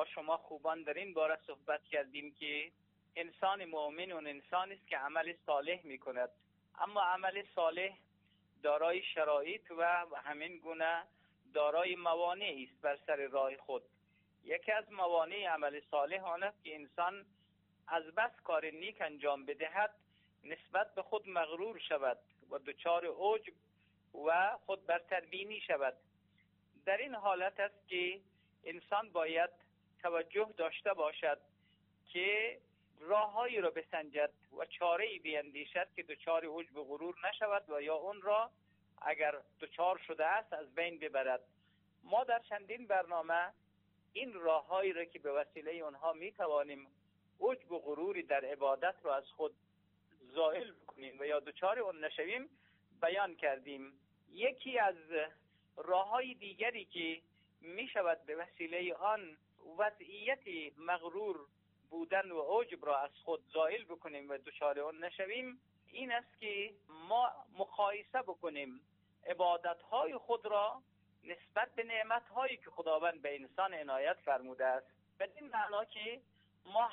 با شما خوبان در این باره صحبت کردیم که انسان مؤمن اون انسانی است که عمل صالح میکند، اما عمل صالح دارای شرایط و همین گونه دارای موانعی است بر سر راه خود. یکی از موانع عمل صالح آن است که انسان از بس کار نیک انجام بدهد نسبت به خود مغرور شود و دچار عجب و خود برتربینی شود. در این حالت است که انسان باید توجه داشته باشد که راههایی را بسنجد و چاره‌ای بیندیشد که دچار عجب و غرور نشود و یا اون را اگر دچار شده است از بین ببرد. ما در چندین برنامه این راههایی را که به وسیله اونها می توانیم عجب و غروری در عبادت را از خود زائل کنیم و یا دچار اون نشویم بیان کردیم. یکی از راههای دیگری که می شود به وسیله آن وضعیت مغرور بودن و عجب را از خود زائل بکنیم و دچار اون نشویم این است که ما مقایسه بکنیم عبادتهای خود را نسبت به نعمتهایی که خداوند به انسان عنایت فرموده است. بدین معنا که ما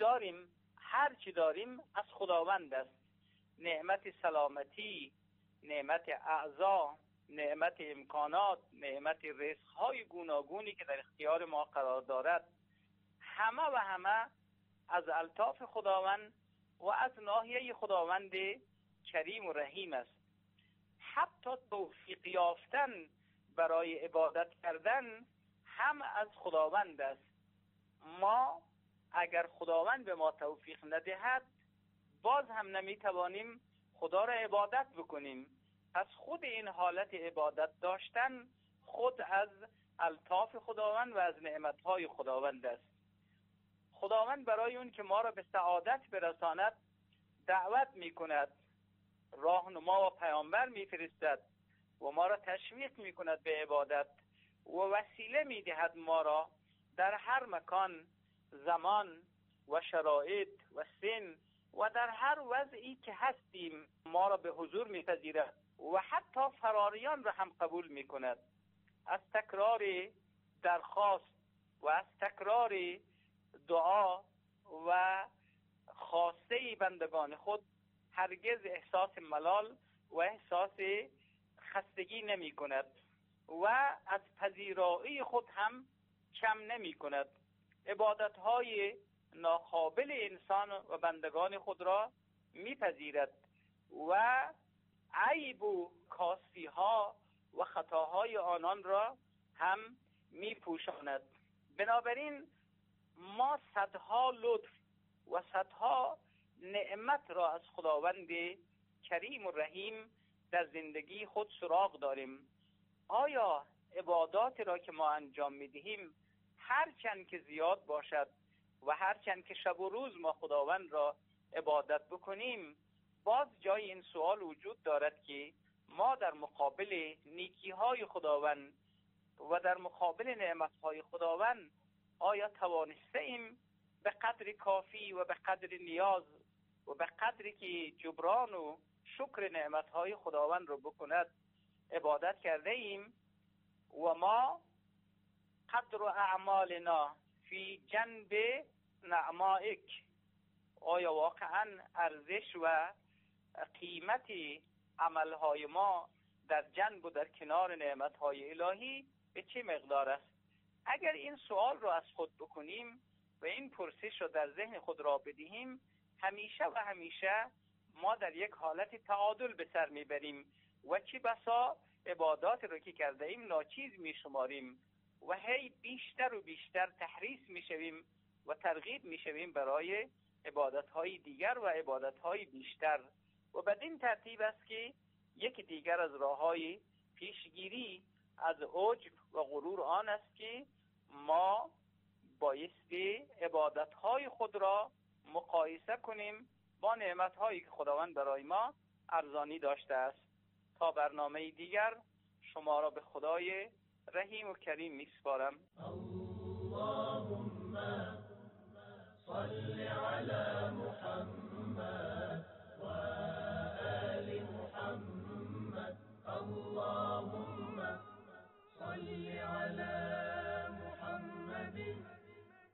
هر چی داریم از خداوند است. نعمت سلامتی، نعمت اعضا، نعمت امکانات، نعمت رزق‌های گوناگونی که در اختیار ما قرار دارد، همه از الطاف خداوند و از ناحیه خداوند کریم و رحیم است. حتی توفیق یافتن برای عبادت کردن هم از خداوند است. ما اگر خداوند به ما توفیق ندهد باز هم نمیتوانیم خدا را عبادت بکنیم. پس خود این حالت عبادت داشتن خود از الطاف خداوند و از نعمتهای خداوند است. خداوند برای اون که ما را به سعادت برساند دعوت میکند، راهنما و پیامبر میفرستد و ما را تشویق میکند به عبادت و وسیله میدهد ما را در هر مکان، زمان و شرایط و سن و در هر وضعی که هستیم ما را به حضور میپذیرد و حتی فراریان را هم قبول میکند. از تکرار درخواست و از تکرار دعا و خواسته بندگان خود هرگز احساس ملال و احساس خستگی نمی کند و از پذیرایی خود هم کم نمی کند. عبادتهای ناقابل انسان و بندگان خود را می پذیرد و عیب و کاستی ها و خطاهای آنان را هم می پوشاند. بنابراین ما صدها لطف و صدها نعمت را از خداوند کریم و رحیم در زندگی خود سراغ داریم. آیا عبادات را که ما انجام میدهیم هرچند که زیاد باشد و هرچند که شب و روز ما خداوند را عبادت بکنیم باز جای این سوال وجود دارد که ما در مقابل نیکی های خداوند و در مقابل نعمت های خداوند آیا توانسته ایم به قدر کافی و به قدر نیاز و به قدری که جبران و شکر نعمت های خداوند رو بکند عبادت کرده ایم؟ و ما قدر اعمالنا فی جنب نعمائک، آیا واقعا ارزش و قیمت عملهای ما در جنب و در کنار نعمتهای الهی به چه مقدار است؟ اگر این سوال رو از خود بکنیم و این پرسش رو در ذهن خود را بدهیم همیشه ما در یک حالت تعادل به سر میبریم و چه بسا عبادات رو که کرده ایم ناچیز میشماریم و هی بیشتر و بیشتر تحریص میشویم و ترغیب میشویم برای عبادت‌های دیگر و عبادت‌های بیشتر. و بدین ترتیب است که یکی دیگر از راه‌های پیشگیری از عجب و غرور آن است که ما بایستی عبادت‌های خود را مقایسه کنیم با نعمت‌هایی که خداوند برای ما ارزانی داشته است. تا برنامه دیگر شما را به خدای رحیم و کریم میسپارم. اللهم صل علی محمد و آل محمد. اللهم صل علی محمد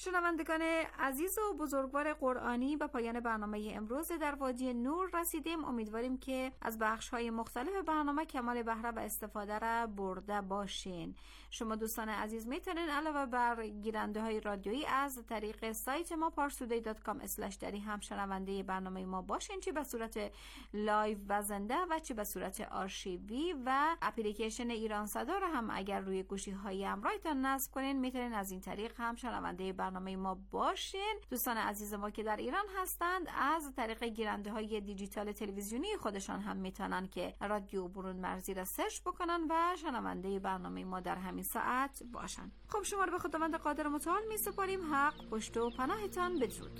شنوندگان عزیز و بزرگوار قرآنی، به پایان برنامه امروز در وادی نور رسیدیم. امیدواریم که از بخش‌های مختلف برنامه کمال بهره و استفاده را برده باشین. شما دوستان عزیز میتونین علاوه بر گیرنده‌های رادیویی از طریق سایت ما parstoday.com/dari هم شنونده برنامه ما باشین، چه به صورت لایو و زنده و چه به صورت آرشیوی. و اپلیکیشن ایران صدا را هم اگر روی گوشی‌های همراهتان نصب کنین میتونین از این طریق هم شنونده برنامه ما باشین. دوستان عزیز ما که در ایران هستند از طریق گیرنده‌های دیجیتال تلویزیونی خودشان هم میتونن که رادیو برون مرزی را سرچ بکنن و شنونده برنامه ما در همین ساعت باشن. خب شما رو به خداوند قادر متعال میسپاریم. حق پشت و پناهتان بدرود.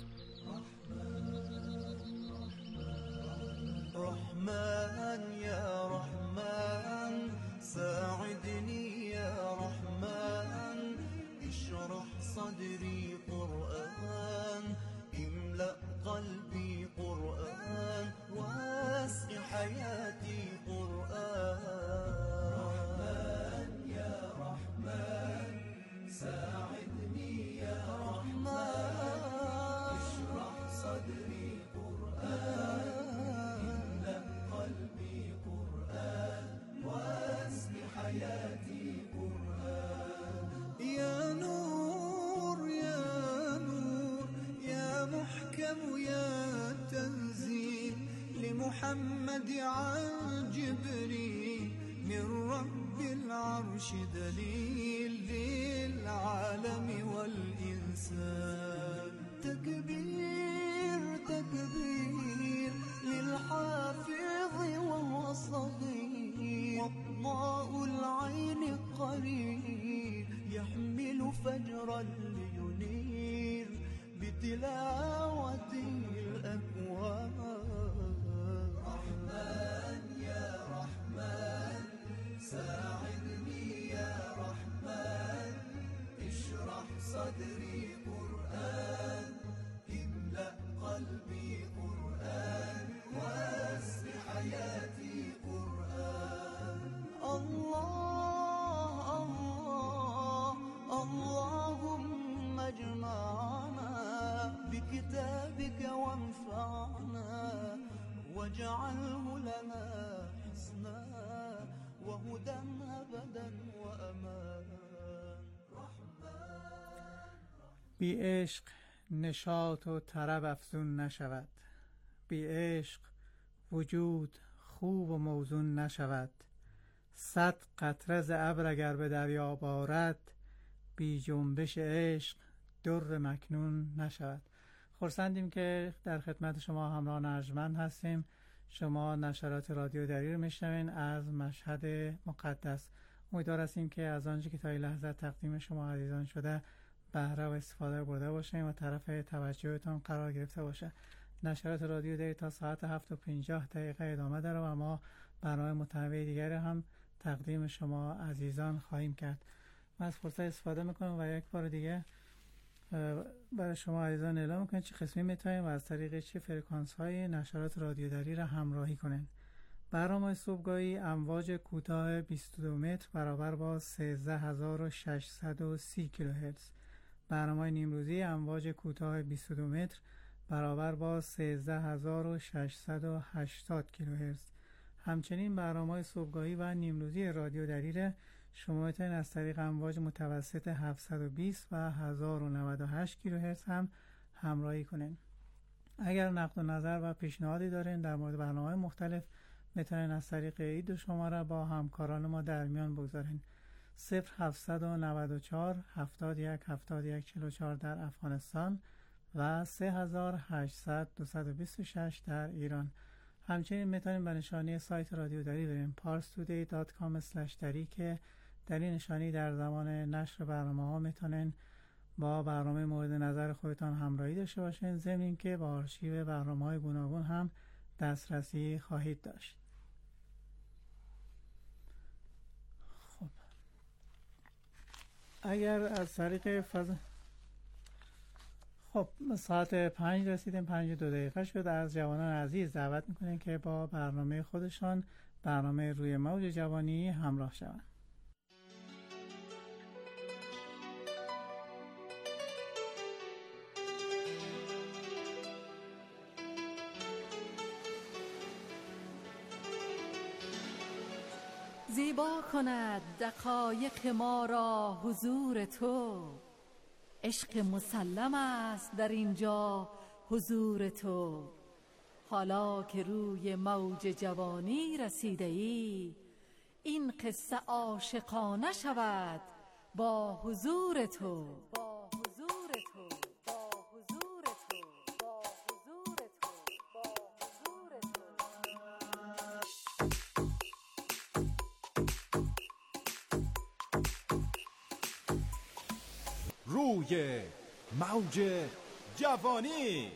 رحمن یا رحمن ساعدني يا رحمن اشرح صدري قرآن املأ قلبي قرآن واسع حياتي قرآن رحمن يا رحمن ساعدني يا رحمن اشرح صدري قرآن املأ قلبي قرآن واسع حياتي قرآن يا نور يا نور يا محكم يا تنزيل لمحمد عن جبريل من رب العرش دليل للعالم والإنسان تكبير تكبير للحافظ وهو صغير وضاء العين قرير يحمل فجرا لينير بتلاوته الأكوان رحمن يا رحمن ساعدني يا رحمن اشرح صدري قرآن املأ قلبي قرآن واسع حياتي قرآن الله الله اللهم اجمعنا بكتابك وانفعنا واجعله لنا حسنا وهدى أبدا وأمان بی عشق نشاط و طرب افزون نشود، بی عشق وجود خوب و موزون نشود. 100 قطره ز ابر اگر به دریا بارد، بی جنبش عشق در مکنون نشود. خرسندیم که در خدمت شما همراهان ارجمند هستیم. شما نشرات رادیو دری رو میشنوین از مشهد مقدس. امیدوار هستیم که از آنچه که تا این لحظه تقدیم شما عزیزان شده بهره و استفاده برده باشیم و طرف توجهتان قرار گرفته باشه. نشرات رادیو دری تا ساعت 7:50 ادامه داره و ما برنامه متنوع دیگری هم تقدیم شما عزیزان خواهیم کرد. من از فرصت استفاده میکنم و یک بار دیگه برای شما عزیزان اعلام میکنم چه قسمی میتونیم و از طریق چه فرکانس های نشرات رادیو دری را همراهی کنین. برنامه صبحگاهی امواج کوتاه 22 متر برابر با 13630 کیلوهرتز. برنامه نیمروزی امواج کوتاه 22 متر برابر با 13680 کیلوهرتز. همچنین برنامه صبحگاهی و نیمروزی رادیو دری شما میتونید از طریق امواج متوسط 720 و 1098 کیلوهرتز هم همراهی کنین. اگر نقد و نظر و پیشنهادی دارین در مورد برنامه‌های مختلف میتونین از طریق این دو شماره با همکاران ما در میان بگذارین. 0794 71 71 44 در افغانستان و 3800 226 در ایران. همچنین میتونین به نشانی سایت رادیو دری برین parstoday.com/dari که در این نشانی در زمان نشر برنامه‌ها میتونین با برنامه مورد نظر خودتان همراهی داشته باشین، ضمن اینکه با آرشیو برنامه‌های گوناگون هم دسترسی خواهید داشت. خب اگر از طریق خب ساعت 5 رسیدیم، 5:02 شد. از جوانان عزیز دعوت میکنیم که با برنامه خودشان، برنامه روی موج جوانی همراه شوند. زیبا کند دقایق ما را حضور تو. عشق مسلم است در اینجا حضور تو. حالا که روی موج جوانی رسیده ای، این قصه عاشقانه شود با حضور تو. روی موج جوانی.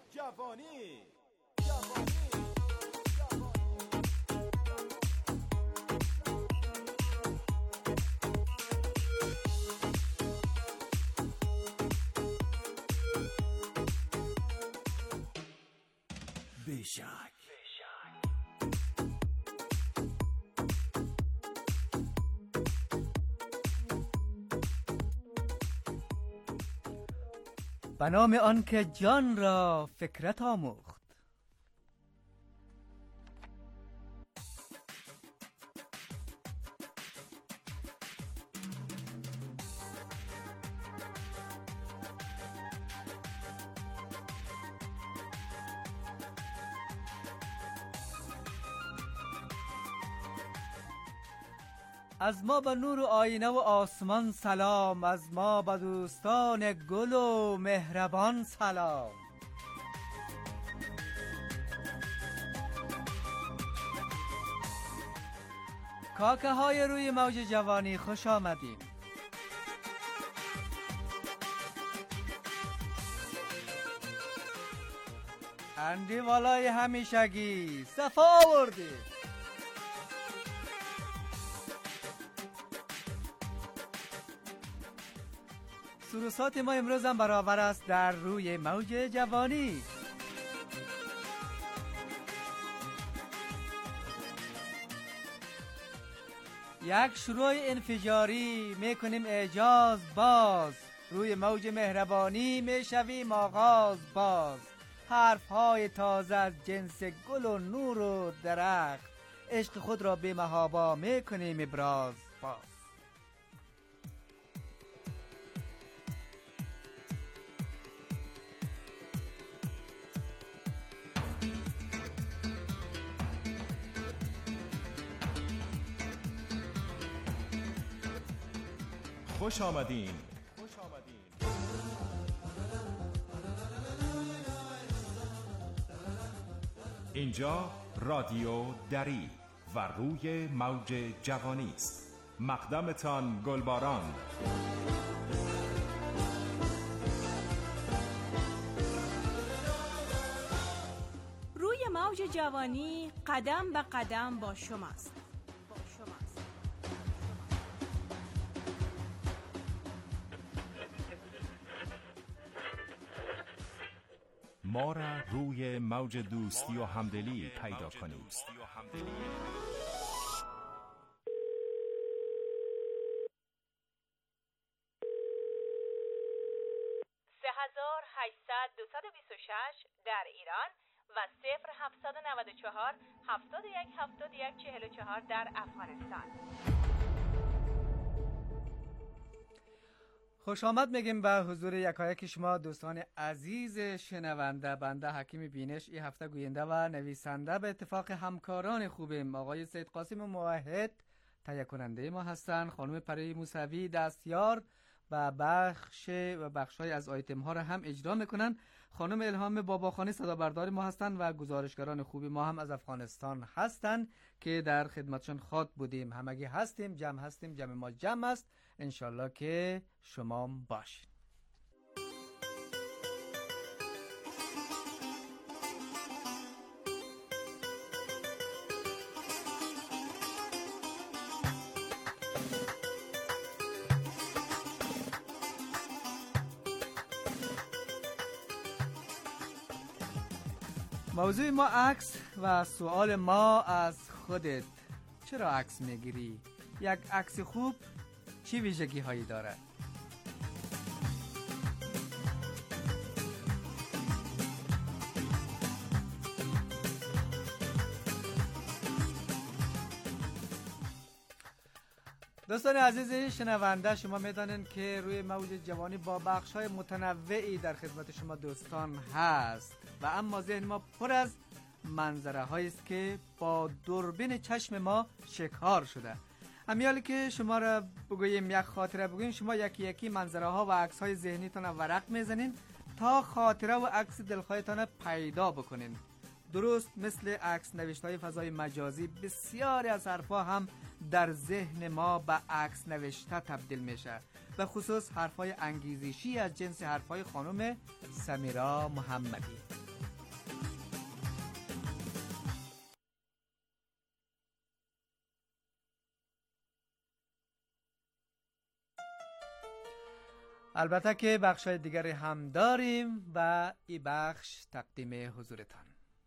بیشک به نام آن که جان را فکرت آموخت. از ما به نور و آینه و آسمان سلام، از ما به دوستان گل و مهربان سلام. کاکه های روی موج جوانی خوش آمدیم. اندی والای همیشگی صفا آوردید. سروسات ما امروز هم برابر است در روی موج جوانی. یک شروع انفجاری میکنیم اعجاز باز، روی موج مهربانی میشویم آغاز باز. حرف های تازه از جنس گل و نور و درخت، عشق خود را به محابا میکنیم ابراز باز. خوش آمدین. اینجا رادیو دری و روی موج جوانی است. مقدمتان گلباران. روی موج جوانی قدم به قدم با شماست. ما را روی موج دوستی و همدلی پیدا کنید. 3800 در ایران و 0794 71 71 44 در افغانستان. خوش آمد میگیم به حضور یکایک شما دوستان عزیز شنونده. بنده حکیم بینش این هفته گوینده و نویسنده به اتفاق همکاران خوبیم آقای سید قاسم موحد تهیه کننده ما هستند، خانم پری موسوی دستیار و بخش‌های از آیتم ها را هم اجرا میکنن، خانم الهام باباخانی صدا بردار ما هستند و گزارشگران خوبی ما هم از افغانستان هستند که در خدمتشان خاط بودیم. همگی هستیم، جمع ما جمع است، انشالله که شما باشید. موضوع ما عکس و سوال ما از خودت: چرا عکس میگیری؟ یک عکس خوب چه ویژگی هایی دارد؟ دوستان عزیز شنونده، شما میدانین که روی موج جوانی با بخش‌های متنوعی در خدمت شما دوستان هست و اما ذهن ما پر از منظره هایی است که با دوربین چشم ما شکار شده. امیالی که شما را بگوییم یک خاطره بگوییم، شما یکی یکی منظره ها و عکس های ذهنیتان را ورق میزنین تا خاطره و عکس دلخواهتان را پیدا بکنین. درست مثل عکس نوشتهای فضای مجازی، بسیاری از حرفا هم در ذهن ما به عکس نوشته تبدیل میشه، به خصوص حرفای انگیزشی از جنس حرفای خانم سمیرا محمدی. البته که بخشای دیگری هم داریم و این بخش تقدیم حضورتان.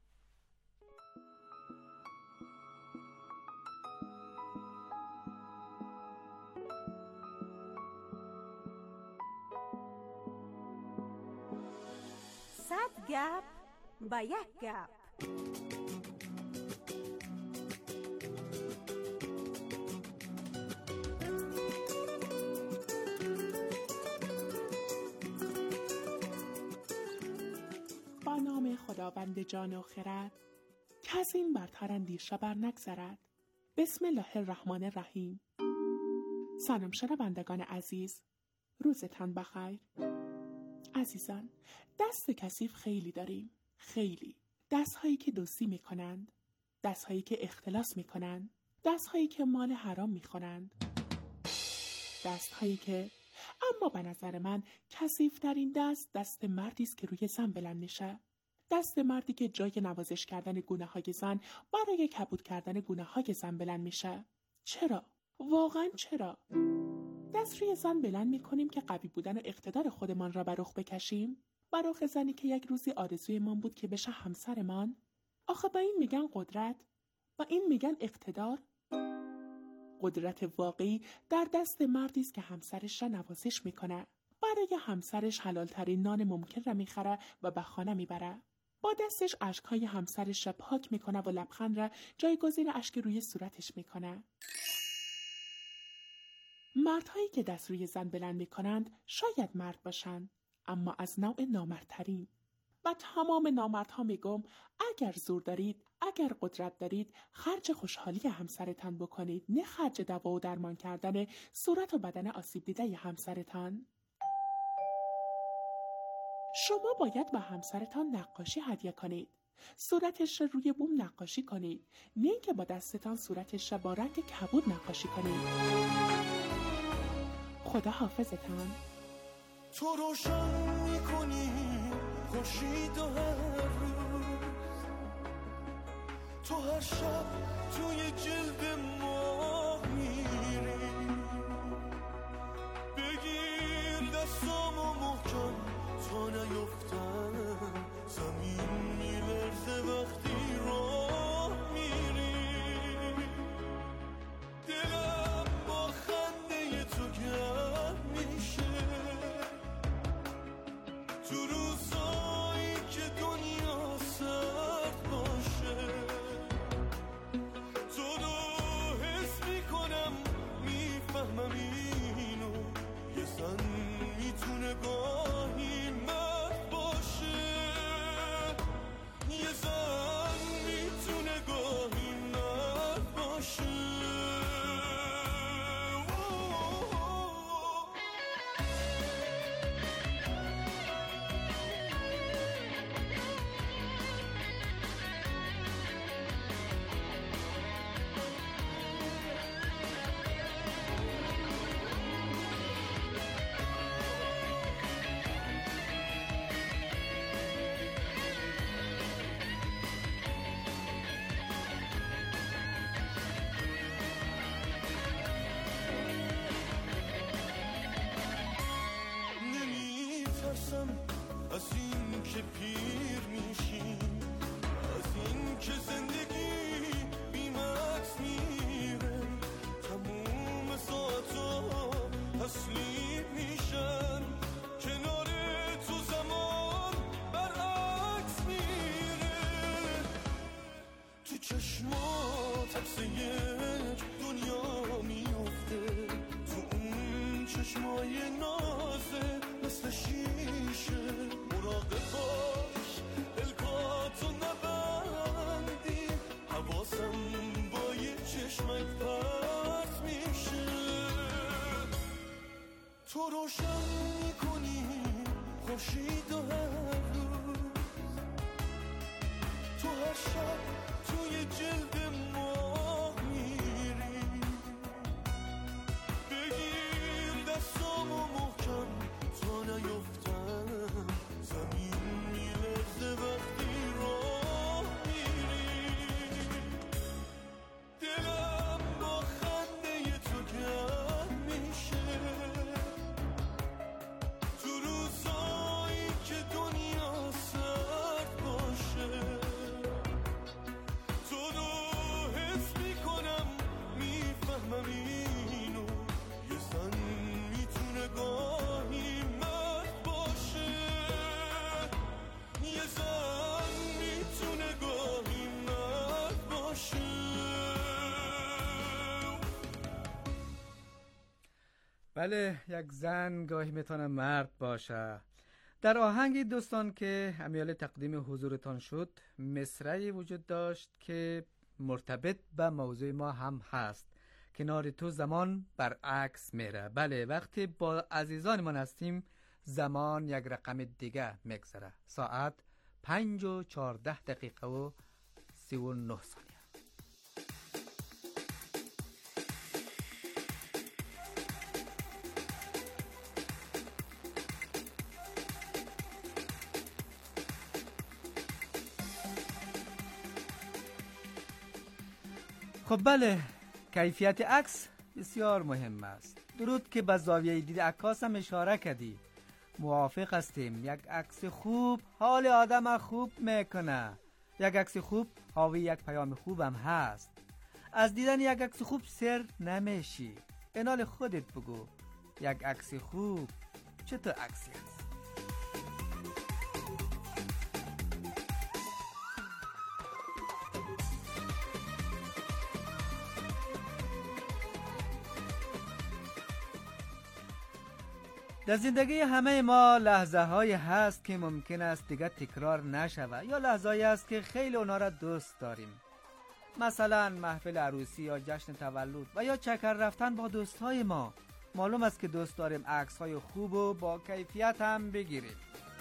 صد گپ با یک گپ. با نام خداوند جان و خرد که از این برتر اندیشه بر نگذرد. بسم الله الرحمن الرحیم. سلام شنوندگان عزیز، روزتان بخیر. عزیزان، دست کثیف خیلی داریم، خیلی. دست‌هایی که دزدی می‌کنند، دست‌هایی که اختلاس می‌کنند، دست‌هایی که مال حرام می‌خورند، دست‌هایی که، اما به نظر من کثیف‌ترین دست مردی است که روی زن بلند میشه. دست مردی که جای نوازش کردن گونه‌های زن برای کبود کردن گونه‌های زن بلند میشه. چرا؟ واقعاً چرا؟ دست روی زن بلند می‌کنیم که قوی بودن و اقتدار خودمان را بر رخ بکشیم؟ بر رخ زنی که یک روزی آرزویمان بود که بشه همسرمان؟ آخه با این میگن قدرت؟ با این میگن اقتدار؟ قدرت واقعی در دست مردی است که همسرش را نوازش میکنه. برای همسرش حلالترین نان ممکن را میخره و به خانه میبره. با دستش اشکهای همسرش را پاک میکنه و لبخند را جایگزین اشک روی صورتش میکنه. مردهایی که دست روی زن بلند میکنند شاید مرد باشند، اما از نوع نامردترین. و تمام نامردها میگم اگر زور دارید، اگر قدرت دارید، خرج خوشحالی همسرتان بکنید، نه خرج دوا و درمان کردن صورت و بدن آسیب دیده همسرتان. شما باید به همسرتان نقاشی هدیه کنید. صورتش را روی بوم نقاشی کنید، نه اینکه با دستتان صورتش را با رنگ کبود نقاشی کنید. خدا حافظتان. تو روشن میکنی خورشید و هر روز، تو هر شب توی جلد ماه میری، بگیر دستامو محکم تا نیفتم، زمین میلرزه وقتی راه میری، دلم با خنده تو گرم میشه، تو روزایی که دنیا سرد باشه، تو رو حس میکنم، میفهمم اینو، یه زن میتونه گاهی مرد باشه، یه زن میتونه گاهی مرد باشه. از این که پیر میشیم، از این که زندگی بی‌مکس میره، تموم ساعتا تسلیم میشن، کنار تو زمان برعکس میره، تو چشمات عکس یک دنیا میفته، های نازه مثل شیشه، مراقب باش الکاتو نبندی، حواسم با یه چشمک پس میشه. تو روشن میکنی خورشید و هر روز، تو هر شب توی جلد ماه میری، بگیر دستامو محکم تا نیفتم، زمین میلرزه وقتی راه میری، دلم با خنده تو گرم میشه، تو روزایی که دنیا سرد باشه، تو رو حس میکنم میفهمم اینو، یه زن میتونه گاهی مرد باشه، یه زن میتونه گاهی مرد باشه. بله، یک زن گاهی میتونه مرد باشه. در آهنگ دوستان که امیال تقدیم حضورتان شد، مصرعی وجود داشت که مرتبط به موضوع ما هم هست. کنار تو زمان برعکس میره. بله، وقتی با عزیزان ما هستیم زمان یک رقم دیگه میگذره. ساعت 5:14 و 39 ثانیه. خب بله، کیفیت عکس بسیار مهم است. درود که به زاویه دید عکاس هم اشاره کردی. موافق هستیم. یک عکس خوب حال آدم خوب میکنه. یک عکس خوب حاوی یک پیام خوب هم هست. از دیدن یک عکس خوب سر نمیشی. انال خودت بگو، یک عکس خوب چطور عکسی هست؟ در زندگی همه ما لحظه هایی هست که ممکن است دیگه تکرار نشود، یا لحظه هایی هست که خیلی اونا را دوست داریم. مثلا محفل عروسی یا جشن تولد و یا چکر رفتن با دوستای ما. معلوم است که دوست داریم عکس های خوب و با کیفیت هم بگیریم.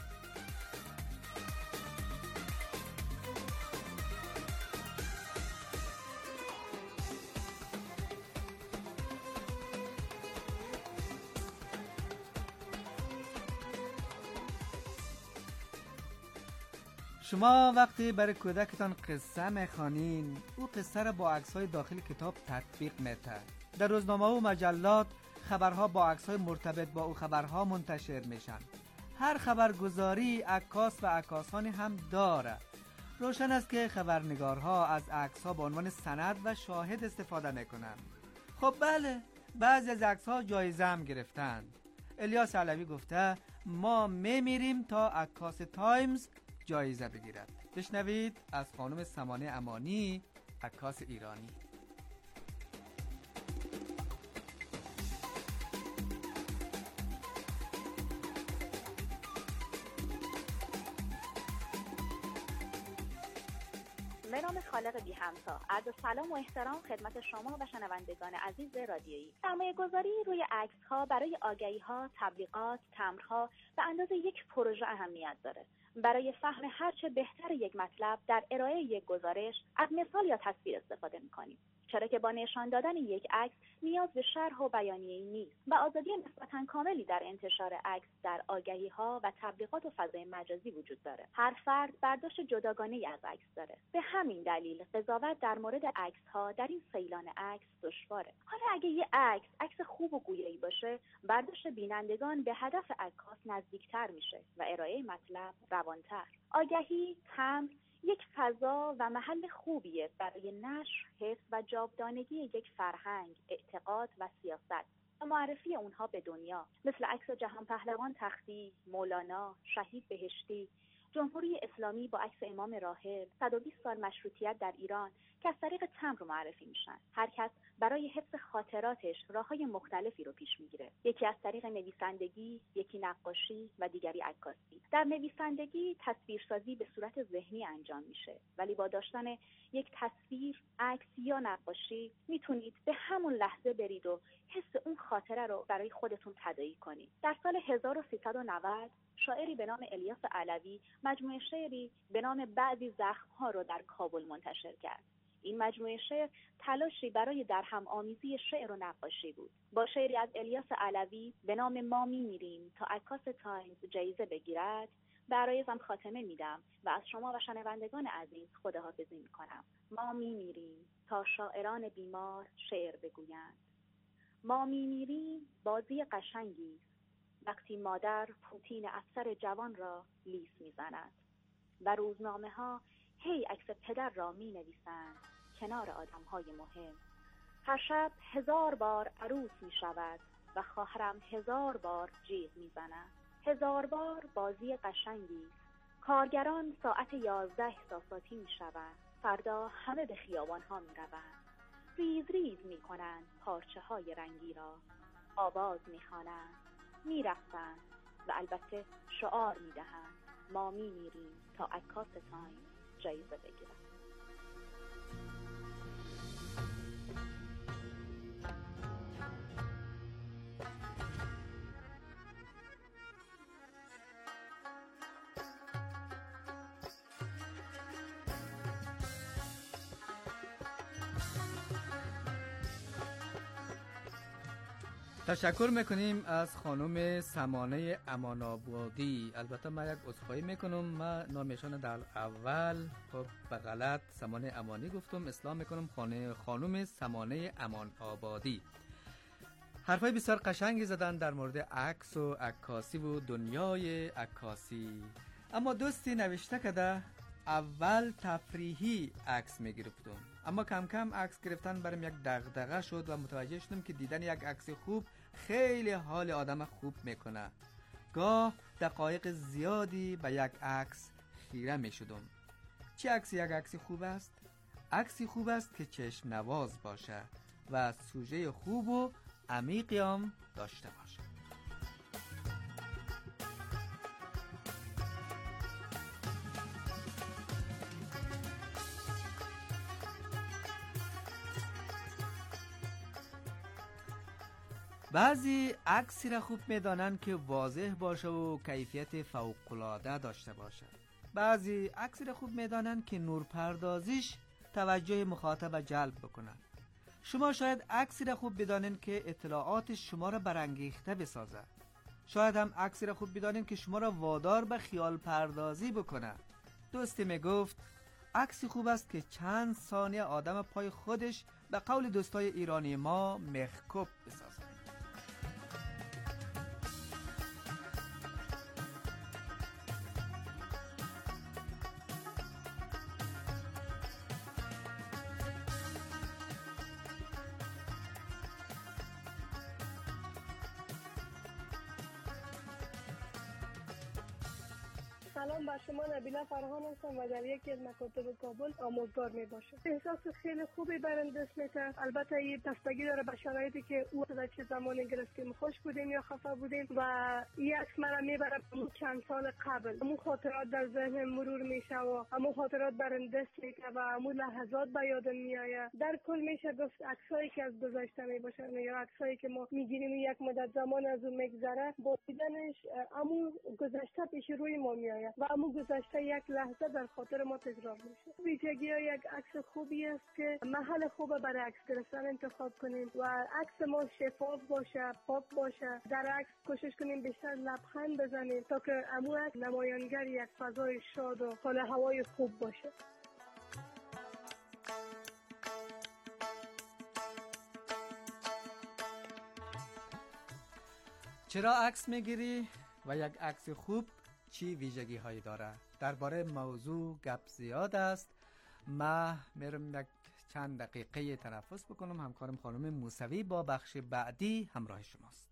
شما وقتی برای کودکتان قصه میخوانین، او قصه را با عکس‌های داخل کتاب تطبیق میده. در روزنامه و مجلات خبرها با عکس‌های مرتبط با او خبرها منتشر میشن. هر خبرگزاری عکاس و عکاسانی هم داره. روشن است که خبرنگارها از عکس‌ها به عنوان سند و شاهد استفاده میکنن. خب بله، بعضی از عکس‌ها جایزه هم گرفتن. الیاس علوی گفته ما میمیریم تا عکاس تایمز جایزه بگیرد. بشنوید از خانم سمانه امانی، عکاس ایرانی. به نام خالق بی همتا، عرض سلام و احترام خدمت شما و شنوندگان عزیز رادیویی. سرمایه‌گذاری روی عکس‌ها برای آگهی‌ها، تبلیغات، تمبرها به اندازه یک پروژه اهمیت داره. برای فهم هرچه بهتر یک مطلب در ارائه یک گزارش از مثال یا تصویر استفاده می‌کنیم. چرا که با نشان دادن یک عکس نیاز به شرح و بیانیه‌ای نیست و آزادی نسبتاً کاملی در انتشار عکس در آگهی‌ها و تبلیغات و فضای مجازی وجود داره. هر فرد برداشت جداگانه‌ای از عکس داره. به همین دلیل قضاوت در مورد عکس‌ها در این سیلان عکس دشواره. حالا اگه یه عکس خوب و گویایی باشه، برداشت بینندگان به هدف عکاس نزدیکتر میشه و ارائه مطلب روانتر. آگهی، تمبر یک فضا و محل خوبیه برای نشر، حفظ و جاودانگی یک فرهنگ، اعتقاد و سیاست و معرفی اونها به دنیا، مثل عکس جهان پهلوان تختی، مولانا، شهید بهشتی، جمهوری اسلامی با عکس امام راحل، 120 سال مشروطیت در ایران که از طریق تمبر معرفی میشن. هر کس برای حفظ خاطراتش راههای مختلفی رو پیش میگیره. یکی از طریق نویسندگی، یکی نقاشی و دیگری عکاسی. در نویسندگی تصویرسازی به صورت ذهنی انجام میشه، ولی با داشتن یک تصویر، عکس یا نقاشی میتونید به همون لحظه برید و حس اون خاطره رو برای خودتون تداعی کنید. در سال 1390 شاعری به نام الیاس علوی مجموعه شعری به نام بعضی زخم‌ها رو در کابل منتشر کرد. این مجموعه شعر تلاشی برای درهم آمیزی شعر و نقاشی بود. با شعری از الیاس علوی به نام ما میمیریم تا عکاس تایمز جایزه بگیرد، به عرایزم خاتمه میدم و از شما و شنوندگان عزیز خداحافظی میکنم. ما میمیریم تا شاعران بیمار شعر بگویند. ما میمیریم بازی قشنگی وقتی مادر پوتین افسر جوان را لیس میزند و روزنامه ها هی عکس پدر را می نویسند کنار آدم های مهم. هر شب 1000 بار عروس می شود و خواهرم 1000 بار جیغ می زند. 1000 بار بازی قشنگی. کارگران ساعت 11 احساساتی می شوند. فردا همه به خیابان ها می روند. ریز ریز می کنند پارچه های رنگی را. آواز می خوانند، می رقصند و البته شعار می دهند. ما می میریم تا عکاس تایم جایزه بگیرد. تشکر میکنیم از خانم سمانه امان‌آبادی. البته من یک عذرخواهی میکنم، من نامشان در اول به غلط سمانه امانی گفتم. اصلاح میکنم خانم سمانه امان‌آبادی. حرفای بسیار قشنگی زدن در مورد عکس و عکاسی و دنیای عکاسی. اما دوستی نوشته کده اول تفریحی عکس میگرفتم، اما کم کم عکس گرفتن برام یک دغدغه شد و متوجه شدم که دیدن یک عکس خوب خیلی حال آدم خوب میکنه. گاه دقایق زیادی به یک عکس خیره میشدم. چه عکسی یک عکس خوب است؟ عکسی خوب است که چشم نواز باشه و سوژه خوب و عمیقی هم داشته باشه. بعضی عکسی را خوب میدانند که واضح باشه و کیفیت فوق‌العاده داشته باشه. بعضی عکسی را خوب میدانند که نورپردازیش توجه مخاطب جلب بکنه. شما شاید عکسی را خوب بدانید که اطلاعات شما را برانگیخته بسازه. شاید هم عکسی را خوب بدانید که شما را وادار به خیال پردازی بکنه. دوستی میگفت عکسی خوب است که چند ثانیه آدم پای خودش به قول دوستای ایرانی ما مخکوب بسازه. سلام بر شما، نبیله فرهان هستم و در یکی از مکاتب کابل آموزگار می باشم. احساس خیلی خوبی برام دست میده. البته این بستگی داره به شرایطی که او در چه زمانی گرفتیم، خوش بودیم یا خفه بودیم و این عکس مرا میبره به چند سال قبل. همون خاطرات در ذهن مرور میشه و همون خاطرات برام دست میده و همون لحظات به یادم میآید. در کل میشه گفت عکسایی که از گذشته می باشن یا عکسایی که ما میگیریم یک مدت زمان از اون میگذره، با دیدنش همون گذشته پیش روی ما میآید و همون گذشته یک لحظه در خاطر ما تکرار میشه. ویژگی ها یک عکس خوبی است که محل خوبه برای عکس گرفتن انتخاب کنیم و عکس ما شفاف باشه، پاک باشه. در عکس کوشش کنیم بیشتر لبخند بزنیم تا که همون عکس نمایانگر یک فضای شاد و حال هوای خوب باشه. چرا عکس میگیری و یک عکس خوب چی ویژگی هایی داره؟ درباره موضوع گپ زیاد است. من میرم یک چند دقیقه تنفس بکنم. همکارم خانم موسوی با بخش بعدی همراه شماست.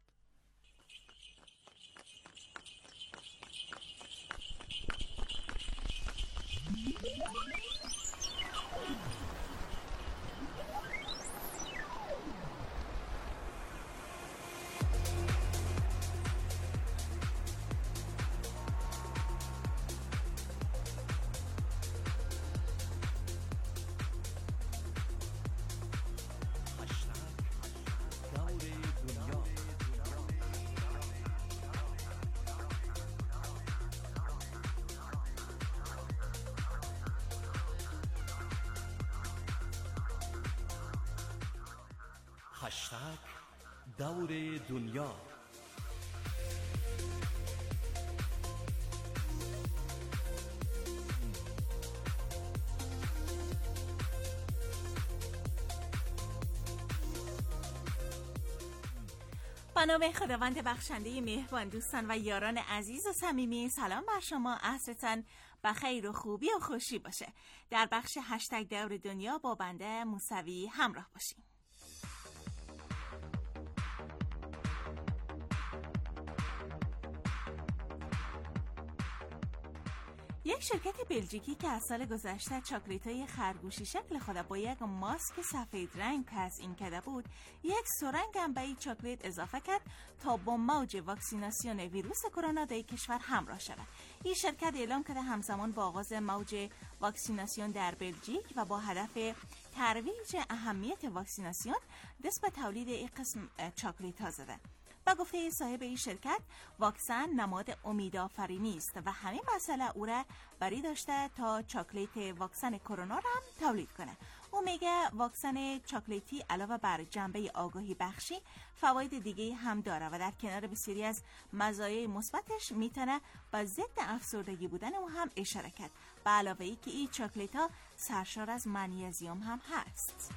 دور دنیا. به نام خداوند بخشنده مهربان، دوستان و یاران عزیز و صمیمی، سلام بر شما. عصرتان بخیر و خوبی و خوشی باشه. در بخش هشتگ دور دنیا با بنده موسوی همراه باشیم. یک شرکت بلژیکی که از سال گذشته چاکلیت‌های خرگوشی شکل خود با یک ماسک سفید رنگ تزیین کرده بود، یک سرنگ هم به این چاکلیت اضافه کرد تا با موج واکسیناسیون ویروس کرونا در کشور همراه شود. این شرکت اعلام کرده همزمان با آغاز موج واکسیناسیون در بلژیک و با هدف ترویج اهمیت واکسیناسیون دست به تولید این قسم چاکلیت‌ها زده. با گفته صاحب این شرکت، واکسن نماد امیدآفرینی است و همین مسئله او را بری داشته تا چاکلیت واکسن کرونا را هم تولید کنه. او میگه واکسن چاکلیتی علاوه بر جنبه آگاهی بخشی فواید دیگه هم داره و در کنار بسیاری از مزایای مثبتش میتونه با ضد افسردگی بودن او هم اشاره کرد. به علاوه ای که این چاکلیت ها سرشار از منیزیم هم هست.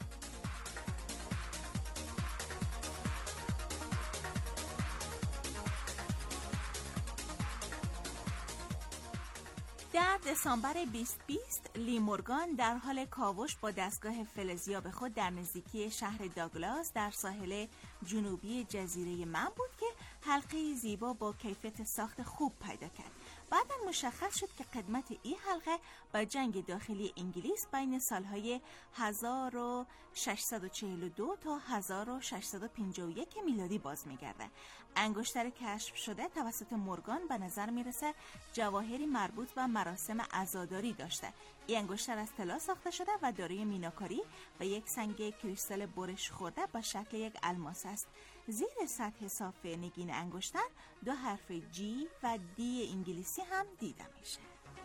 در دسامبر 2020 لی مورگان در حال کاوش با دستگاه فلزیاب خود در نزدیکی شهر داگلاس در ساحل جنوبی جزیره من بود که حلقه زیبا با کیفیت ساخت خوب پیدا کرد. بعداً مشخص شد که قدمت این حلقه با جنگ داخلی انگلیس بین سالهای 1642 تا 1651 میلادی باز می‌گرده. انگشتر کشف شده توسط مورگان به نظر میرسه جواهری مربوط به مراسم عزاداری داشته. این انگشتر از طلا ساخته شده و دارای میناکاری و یک سنگ کریستال برش خورده به شکل یک الماس است. زیر سطح صاف نگین انگشتر دو حرف جی و دی انگلیسی هم دیده میشه.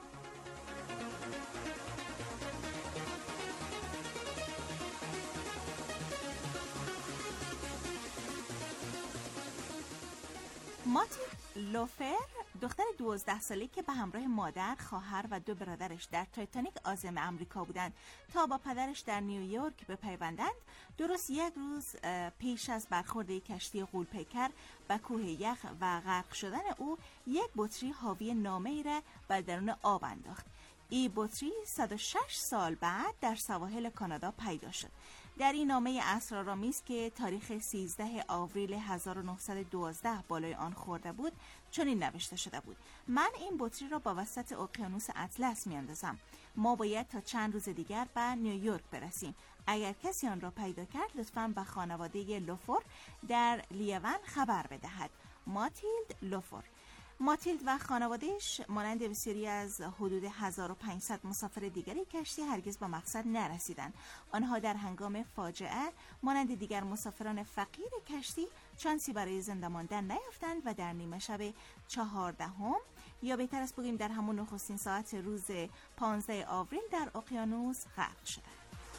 ماتیلد لوفر، دختر 12 ساله که به همراه مادر، خواهر و دو برادرش در تایتانیک عازم امریکا بودند تا با پدرش در نیویورک بپیوندند، درست یک روز پیش از برخورد کشتی غول‌پیکر به کوه یخ و غرق شدن او، یک بطری حاوی نامه‌ای را به درون آب انداخت. این بطری 106 سال بعد در سواحل کانادا پیدا شد. در این نامه اسرارآمیز که تاریخ 13 آوریل 1912 بالای آن خورده بود، چنین نوشته شده بود: من این بطری را با وسط اقیانوس اطلس میاندازم. ما باید تا چند روز دیگر به نیویورک برسیم. اگر کسی آن را پیدا کرد لطفاً به خانواده لوفور در لیون خبر بدهد. ماتیلد لوفور. ماتیلد و خانوادهش مانند بسیاری از حدود 1500 مسافر دیگری کشتی هرگز به مقصد نرسیدند. آنها در هنگام فاجعه مانند دیگر مسافران فقیر کشتی چانسی برای زنده ماندن نیافتند و در نیمه شب 14 یا بهتر است بگوییم در همون نخستین ساعت روز 15 آوریل در اقیانوس غرق شدند.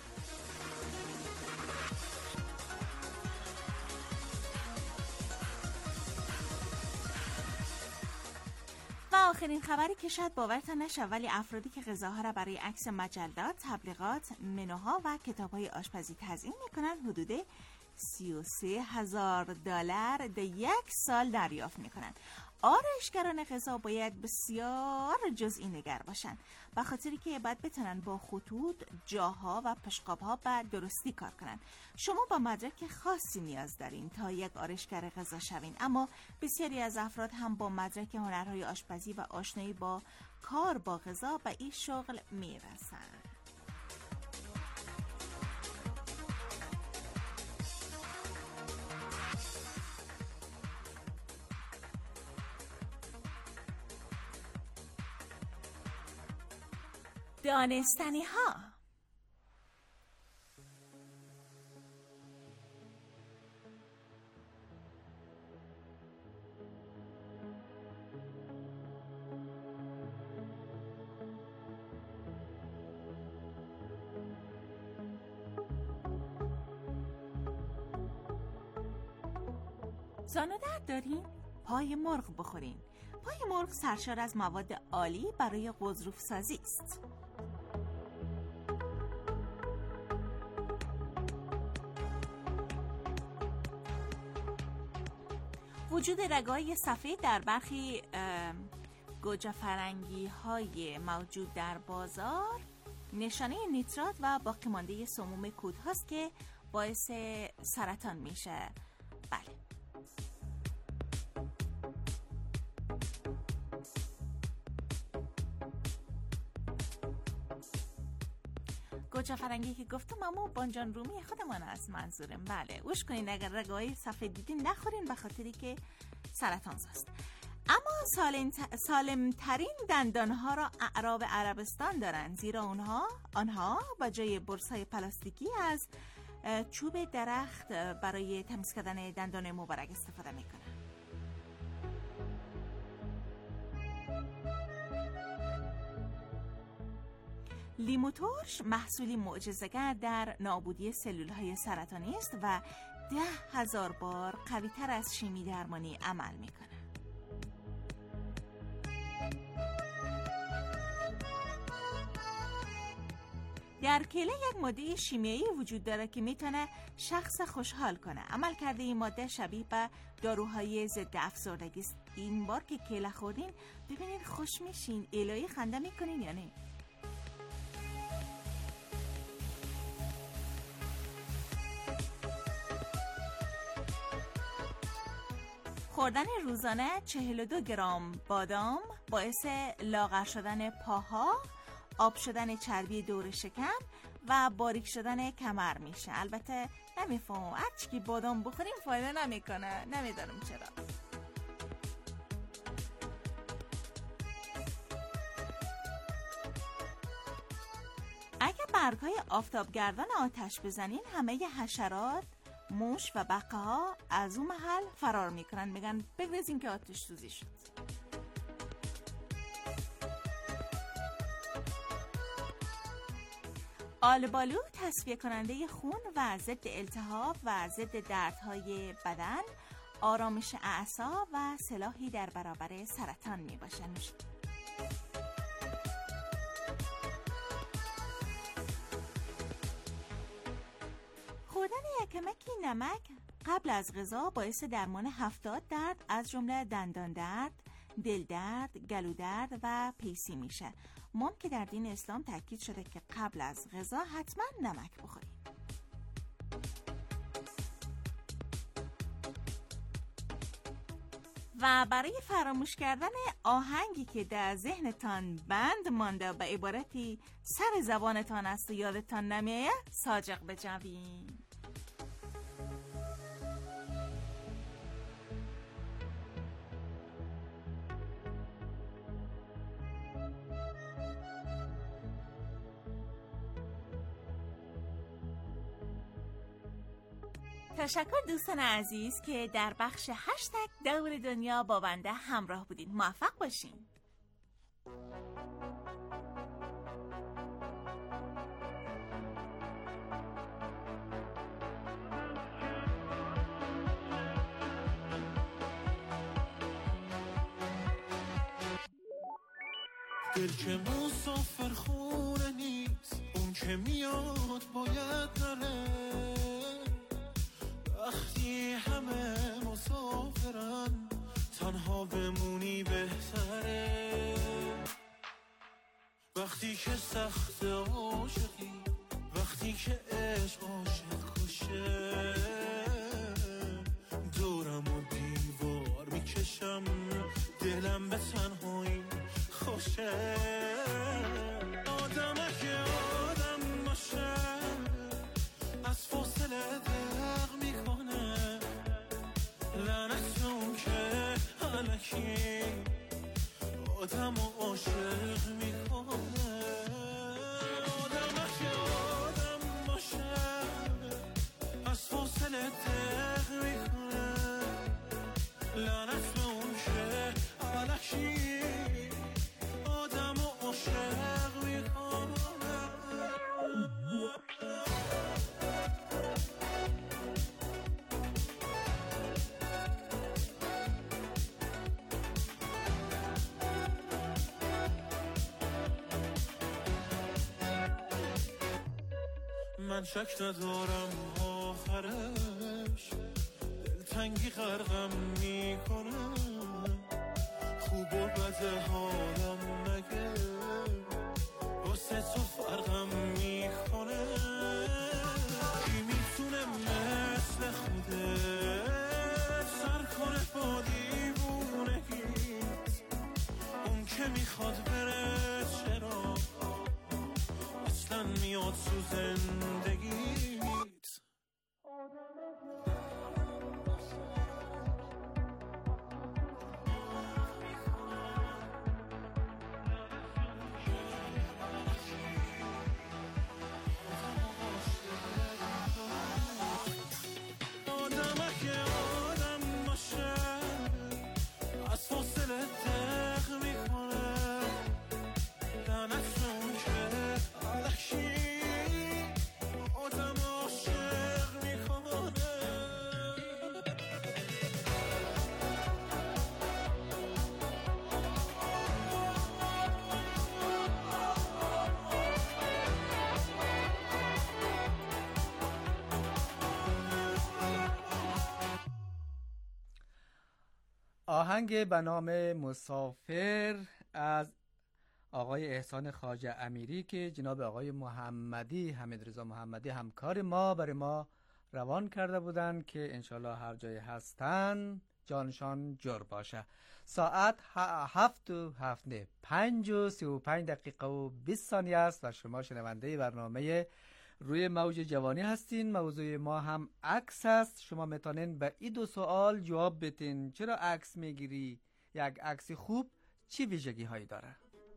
و آخرین خبری که شاید باورتان نشه، ولی افرادی که غذاها را برای عکس مجلات، تبلیغات، منوها و کتاب‌های آشپزی تزیین می‌کنند حدود $33,000 در یک سال دریافت می‌کنند. آرایشگران غذا باید بسیار جزئی نگر باشند، به خاطری که باید بتونن با خطوط، جاها و پشقاب‌ها به درستی کار کنند. شما با مدرک خاصی نیاز دارین تا یک آرایشگر غذا شوین، اما بسیاری از افراد هم با مدرک هنرهای آشپزی و آشنایی با کار با غذا به این شغل میرسند. دانستنی ها. زانو درد دارین؟ پای مرغ بخورین. پای مرغ سرشار از مواد عالی برای غضروف سازی است. وجود رگ‌های سفید در برخی گوجه فرنگی های موجود در بازار نشانه نیترات و باقی مانده سموم کودهاست که باعث سرطان میشه. بله. گوجه فرنگی که گفتم اما بانجان رومی خودمان از منظورم. بله گوش کنین، اگر رگ‌های سفید دیدین نخورین به خاطری که سرطان زاست. اما سالمترین دندانها را اعراب عربستان دارن، زیرا آنها با جای برس‌های پلاستیکی از چوب درخت برای تمیز کردن دندان مبارک استفاده میکنن. لیمو ترش محصولی معجزه‌گر در نابودی سلول‌های سرطانی است و 10,000 بار قوی‌تر از شیمی درمانی عمل میکنه. در کله یک ماده شیمیایی وجود داره که میتونه شخص خوشحال کنه. عمل کرده این ماده شبیه به داروهای ضد افسردگی است. این بار که کله خوردین ببینید خوش میشین، الهی خنده میکنین یا نه؟ خوردن روزانه 42 گرم بادام باعث لاغر شدن پاها، آب شدن چربی دور شکم و باریک شدن کمر میشه. البته نمیفهمم هرچی که بادام بخوریم فایده نمیکنه، نمیدارم چرا. اگه برگ‌های آفتابگردان آتش بزنین همه ی حشرات، موش و بقه ها از اون محل فرار میکنن، میگن بگذین که آتش سوزی شد. آلبالو تصفیه کننده خون و ضد التهاب و ضد دردهای بدن، آرامش اعصاب و سلاحی در برابر سرطان میباشن. خوردن یکمکی نمک قبل از غذا باعث درمان 70 درد از جمله دندان درد، دل درد، گلو درد و پیسی میشه. ما که در دین اسلام تاکید شده که قبل از غذا حتما نمک بخورید. و برای فراموش کردن آهنگی که در ذهنتان بند مانده به عبارتی سر زبانتان است و یادتان نمیه، ساجق بجوین. تشکر دوستان عزیز که در بخش هشتگ دور دنیا با بنده همراه بودین. موفق باشین. دل که مسافر خونه نیست، اون که میاد باید نره. وقتی همه مسافرن تنها بمونی بهتره. وقتی که سخت عاشقی، وقتی که عشق عاشق کشه، دورم و دیوار میکشم، دلم به تنهایی خوشه. آدمه که آدم باشه از فاصله دق میکنه، لعنت اون که الکی آدم و عاشق میکنه. آدمه که آدم باشه از فاصله دق میکنه، لعنت اون که الکی آدم و عاشق میکنه. من شک ندارم آخرش دلتنگی غرقم میکنه، خوب و بد حالم مگه واسه تو فرقم میکنه. کی میتونه مثل خودت سر کنه با دیوونگیت؟ اون که میخواد بره چرا اصلا میاد تو زندگیت؟ آهنگ به نام مسافر از آقای احسان خواجه امیری که جناب آقای محمدی، حمیدرضا محمدی همکار ما برای ما روان کرده بودند که انشالله هر جای هستن جانشان جور باشه. ساعت 5:35 و 20 ثانیه است و شما شنونده برنامه روی موج جوانی هستین. موضوع ما هم عکس است. شما میتونین به این 2 سوال جواب بدین. چرا عکس میگیری؟ یک عکس خوب چی ویژگی هایی داره؟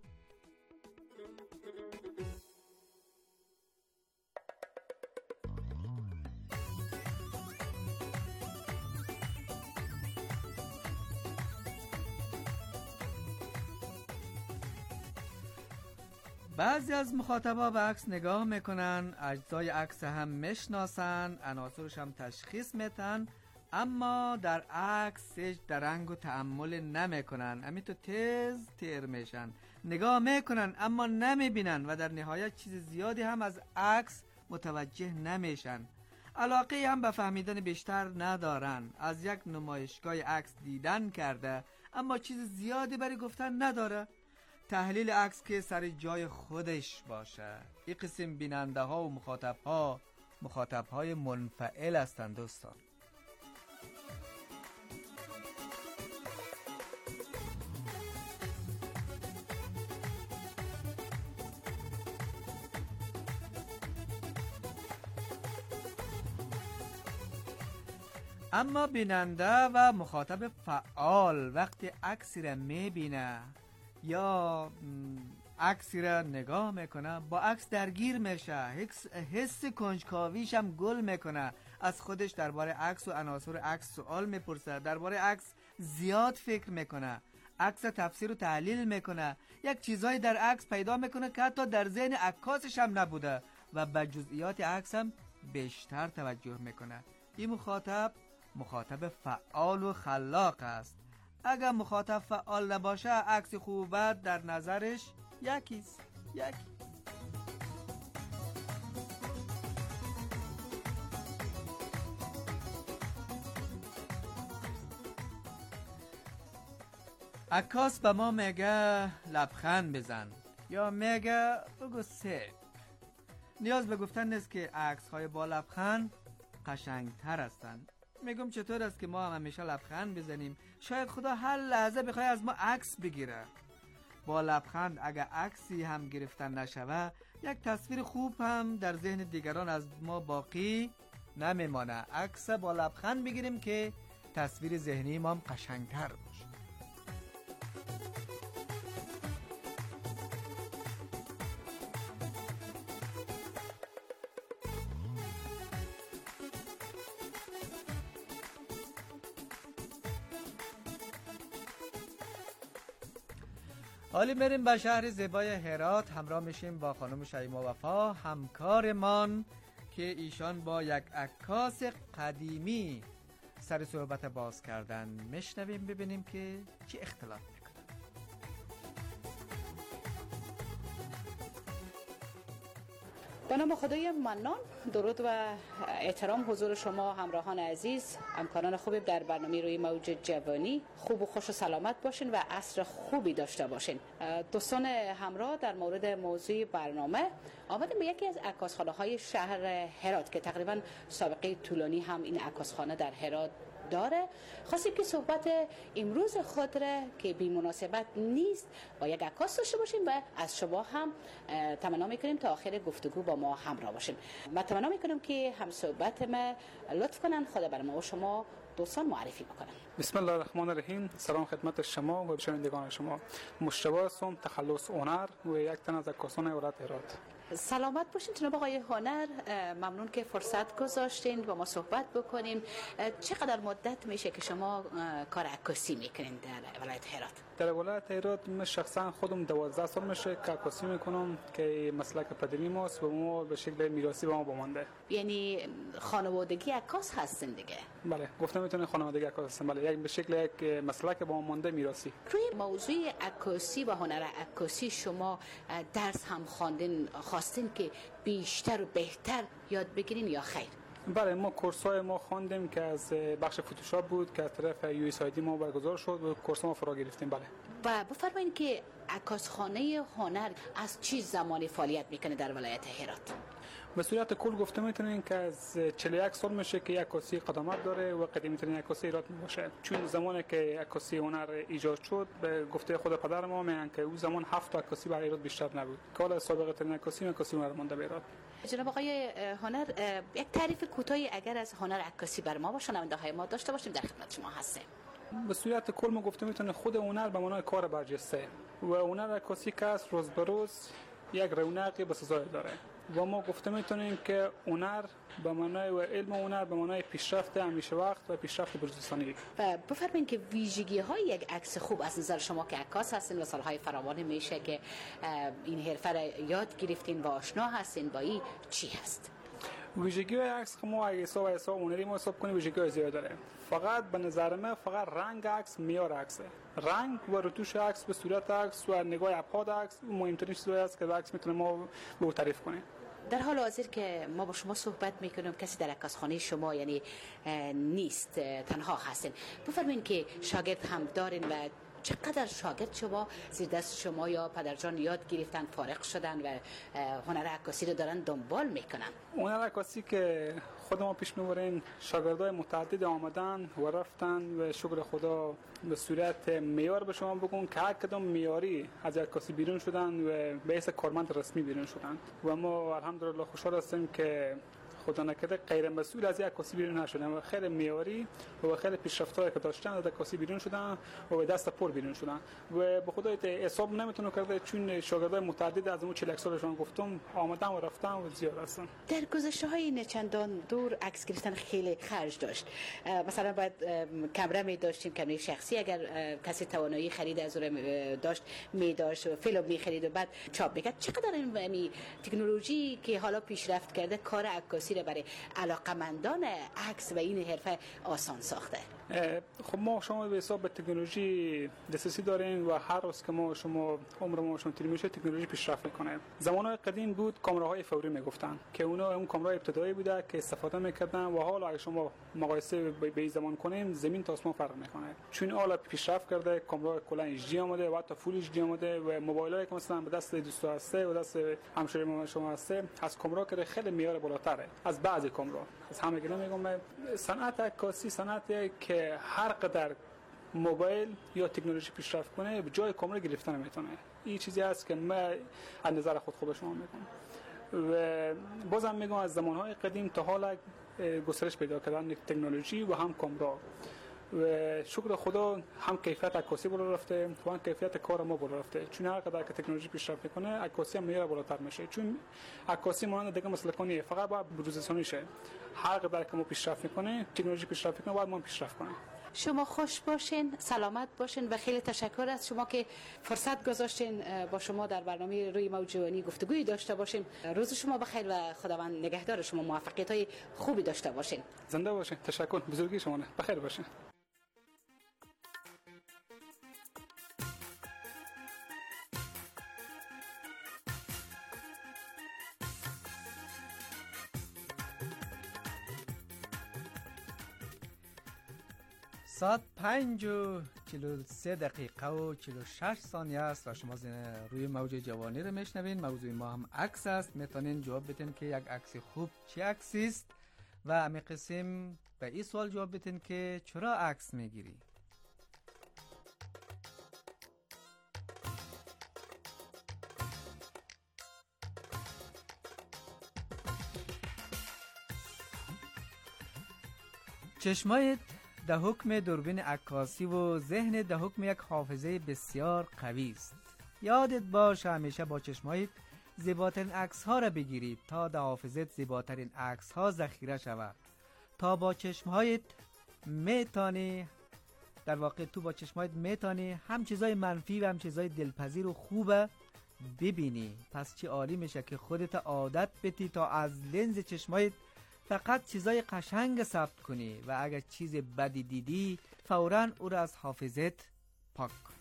بعضی از مخاطبا به عکس نگاه میکنن، اجزای عکس هم میشناسن، عناصرش هم تشخیص میتن، اما در عکس درنگ و تأمل نمیکنن. همینطور تیز تیر میشن، نگاه میکنن اما نمیبینن و در نهایت چیز زیادی هم از عکس متوجه نمیشن. علاقه هم به فهمیدن بیشتر ندارن. از یک نمایشگاه عکس دیدن کرده اما چیز زیادی برای گفتن نداره. تحلیل عکس که سر جای خودش باشه. این قسم بیننده ها و مخاطب های منفعل هستند دوستان. اما بیننده و مخاطب فعال وقتی عکسی را میبینه یا عکسی را نگاه میکنه، با عکس درگیر میشه، حس کنجکاویش هم گل میکنه، از خودش درباره عکس و عناصر عکس سوال میپرسه، درباره عکس زیاد فکر میکنه، عکس تفسیر و تحلیل میکنه، یک چیزایی در عکس پیدا میکنه که حتی در ذهن عکاسش هم نبوده و به جزئیات عکس هم بیشتر توجه میکنه. این مخاطب فعال و خلاق است. اگر مخاطب فعال نباشه عکس خوبت در نظرش یکیست. عکاس به ما میگه لبخند بزن یا میگه بگو سه. نیاز به گفتن نیست که عکس های با لبخند قشنگتر هستند. میگم چطور است که ما هم همیشه لبخند بزنیم؟ شاید خدا هر لحظه بخواد از ما عکس بگیره. با لبخند اگر عکسی هم گرفتن نشوه، یک تصویر خوب هم در ذهن دیگران از ما باقی نمیمانه. عکس با لبخند بگیریم که تصویر ذهنی ما هم قشنگتر باشه. حالی بریم به شهر زیبای هرات، همراه میشیم با خانم شیما وفا همکارمان که ایشان با یک عکاس قدیمی سر صحبت باز کردن. میشنویم ببینیم که چی اختلاف میکنن. به نام خدای منان. درود و احترام حضور شما همراهان عزیز، همکاران خوبی در برنامه روی موج جوانی. خوب و خوش و سلامت باشین و عصر خوبی داشته باشین. دوستان همراه، در مورد موضوع برنامه آمدیم به یکی از عکاسخانه‌های شهر هرات که تقریبا سابقه طولانی هم این عکاسخانه در هرات داره. خواستیم که صحبت امروز خود را که بی مناسبت نیست با یک عکاس داشته باشیم و از شما هم تمنا میکنیم تا آخر گفتگو با ما همراه باشیم. و تمنا میکنم که هم صحبت ما لطف کنن خود بر ما و شما دوستان معرفی بکنن. بسم الله الرحمن الرحیم. سلام خدمت شما و شنوندگان شما. مشتبه هستم، تخلص هنر و یک تن از عکاسان ولایت هرات. سلامت باشین جناب آقای هنر، ممنون که فرصت گذاشتین با ما صحبت بکنیم. چقدر مدت میشه که شما کار عکاسی میکنین در ولایت هرات؟ در ولایت هرات من شخصا خودم 12 سال میشه که عکاسی میکنم که مسلک پدری ماست و ما به شکل میراثی به ما بمانده. یعنی خانوادگی عکاس هستین دیگه؟ بله، گفتم میتونه خانوادگی عکاس هستم. بله، یک به شکل یک مسلک به ما مانده میراثی. روی موضوع عکاسی و هنر عکاسی شما درس هم خواندین، خواستین که بیشتر و بهتر یاد بگیرین یا خیر؟ بله، ما کورس‌های ما خواندیم که از بخش فتوشاپ بود که از طرف USAID ما برگزار شد و کورس ما فرا گرفتیم. بله. و بفرمایید که عکاسخانه هنر از چه زمانی فعالیت میکنه در ولایت هرات؟ به صورت کل گفته میتونین که از 41 سال میشه که عکاسی قدامت داره و قدیمی ترین عکاسی ایران باشه. چون زمانی که عکاسی هنر ایجاد شد به گفته خود پدر ما میگن که اون زمان 7 عکاسی برای ایران بیشتر نبود. که حالا سابقه ترین عکاسی هنر مونده به ایران. جناب آقای هنر، یک تعریف کوتاهی اگر از هنر عکاسی بر ما و شنونده‌های ما داشته باشیم در خدمت شما هستیم. به صورت کل ما گفته میتونه خود هنر به معنای کار برجسته و هنر عکاسی که از روز به روز یک رونقی به سزای داره و ما گفته میتونیم که هنر به معنای و علم هنر به معنای پیشرفت همیشه وقت و پیشرفت بروزرسانی. و بفرمایید که ویژگی های یک عکس خوب از نظر شما که عکاس هستین و سالهای فراوان میشه که این حرفه را یاد گرفتین و آشنا هستین با این چی هست؟ ویژگی عکس ما اگه حساب هنری ما حساب کنیم ویژگی زیاد داره. فقط به نظر من فقط رنگ عکس معیار عکسه. رنگ و رتوش عکس به صورت عکس و نگاه ابعاد عکس مهمترین چیزی است که عکس میتونه ما به تعریف کنه. در حال حاضر که ما با شما صحبت میکنیم کسی در عکاسخانه شما یعنی نیست، تنها هستین. بفرمایید که شاگرد هم دارین و چقدر شاگرد شما زیر دست شما یا پدرجان یاد گرفتن، فارغ شدن و هنر عکاسی رو دارن دنبال میکنن؟ هنر عکاسی که خود ما پیش میبریم شاگردای متعدد آمدن و رفتن و شکر خدا به صورت معیار به شما بگم که هر کدام معیاری از عکاسی بیرون شدن و به حیث کارمند رسمی بیرون شدن و ما الحمدلله خوشحال هستیم که خدا نکرده غیر مسئول از عکاسی بیرون نشدن و خیلی معیاری و خیلی پیشرفت‌هایی که داشتن از عکاسی بیرون شدن و به دست پر بیرون شدن و به خدا حساب نمیتونم کرده چون شاگردای متعدد از اون 40 سالشون گفتم آمدن و رفتن و زیاد هستن. در گذشته‌های نچندان دور عکس گرفتن خیلی خرج داشت. مثلا باید کامera می داشتیم، کامرای شخصی، اگر کسی توانایی خرید از اون داشت می داشت فیلم می خرید و بعد چاپ میکرد. چقدر این تکنولوژی که حالا پیشرفت کرده کار عکاسی رو برای علاقمندان عکس و این حرفه آسان ساخته؟ خب ما شما به حساب تکنولوژی دسترسی دارین و هر روز که شما عمر ما شما طول میشه تکنولوژی پیشرفت میکنه. زمانهای قدیم بود کامراهای فوری میگفتن که اونا اون کامرای ابتدایی بوده که استفاده میکردن و حالا اگه شما مقایسه به این زمان کنین زمین تا آسمون فرق میکنه. چون حالا پیشرفت کرده کامرای کلا HD اومده و حتی فول HD اومده و موبایلایی که مثلا به دست دوستا هسته و دست همشهری شما هسته از کامرا که خیلی معیار بالاتره از بعضی کامرا. از همه گله میگم صنعت عکاسی صنعتی که هر قدر موبایل یا تکنولوژی پیشرفت کنه به جای کامرا گرفتن میتونه. این چیزی است که من از نظر خود به شما میگم و بازم میگم از زمانهای قدیم تا حالا گسترش پیدا کردن تکنولوژی و هم کامرا و شکر خدا هم کیفیت عکاسی بالا رفته و هم کیفیت کار ما بالا رفته. چون هر قدر که تکنولوژی پیشرفت میکنه عکاسی هم معیار بالاتر میشه. چون عکاسی مانند دیگه مسلکانیه، فقط باید بروزرسانی شه. هر قدر که ما پیشرفت میکنه تکنولوژی پیشرفت میکنه باید ما پیشرفت کنیم. شما خوش باشین، سلامت باشین و خیلی تشکر از شما که فرصت گذاشتین با شما در برنامه روی موج جوانی گفتگویی داشته باشیم. روز شما بخیر و خداوند نگهدار شما، موفقیت‌های خوبی داشته باشین. زنده باشین. تشکر، بزرگی شما. بخیر باشین. ساعت 5:43 و 46 ثانیه است و شما روی موج جوانی رو میشنوین. موضوع ما هم عکس است. میتونین جواب بدین که یک عکس خوب چه عکسی است و امی قسم به این سوال جواب بدین که چرا عکس میگیری. چشمایت در حکم دوربین عکاسی و ذهن در حکم یک حافظه بسیار قوی است. یادت باش همیشه با چشمایت زیباترین عکس ها را بگیرید تا در حافظت زیباترین عکس ها ذخیره شود. تا با چشمهایت میتانی در واقع تو با چشمهایت میتانی هم چیزای منفی و هم چیزای دلپذیر و خوبه ببینی. پس چی عالی میشه که خودت عادت بدی تا از لنز چشمهایت فقط چیزای قشنگ ثبت کنی و اگر چیز بدی دیدی فوراً او را از حافظت پاک کن.